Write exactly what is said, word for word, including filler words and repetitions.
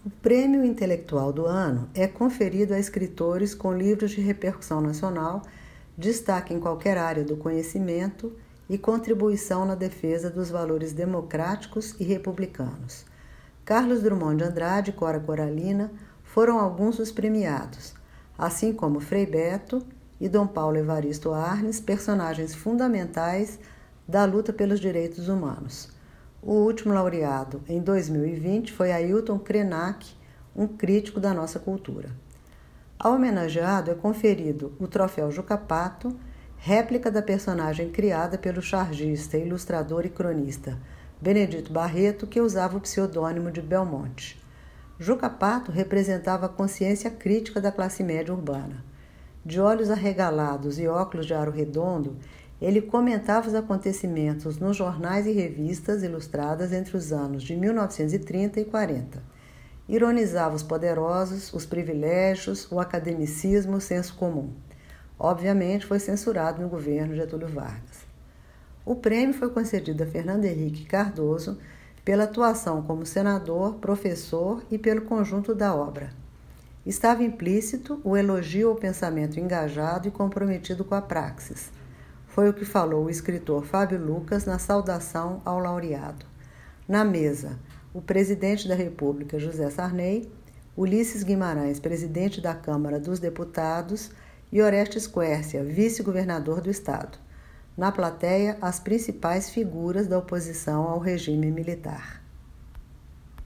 O Prêmio Intelectual do Ano é conferido a escritores com livros de repercussão nacional, destaque em qualquer área do conhecimento e contribuição na defesa dos valores democráticos e republicanos. Carlos Drummond de Andrade e Cora Coralina foram alguns dos premiados, assim como Frei Beto e Dom Paulo Evaristo Arnes, personagens fundamentais da luta pelos direitos humanos. O último laureado, em dois mil e vinte, foi Ailton Krenak, um crítico da nossa cultura. Ao homenageado é conferido o troféu Juca Pato, réplica da personagem criada pelo chargista, ilustrador e cronista Benedito Barreto, que usava o pseudônimo de Belmonte. Juca Pato representava a consciência crítica da classe média urbana. De olhos arregalados e óculos de aro redondo, ele comentava os acontecimentos nos jornais e revistas ilustradas entre os anos de mil novecentos e trinta e quarenta. Ironizava os poderosos, os privilégios, o academicismo, o senso comum. Obviamente, foi censurado no governo Getúlio Vargas. O prêmio foi concedido a Fernando Henrique Cardoso pela atuação como senador, professor e pelo conjunto da obra. Estava implícito o elogio ao pensamento engajado e comprometido com a praxis. Foi o que falou o escritor Fábio Lucas na saudação ao laureado. Na mesa, o presidente da República, José Sarney, Ulisses Guimarães, presidente da Câmara dos Deputados, e Orestes Quércia, vice-governador do estado. Na plateia, as principais figuras da oposição ao regime militar.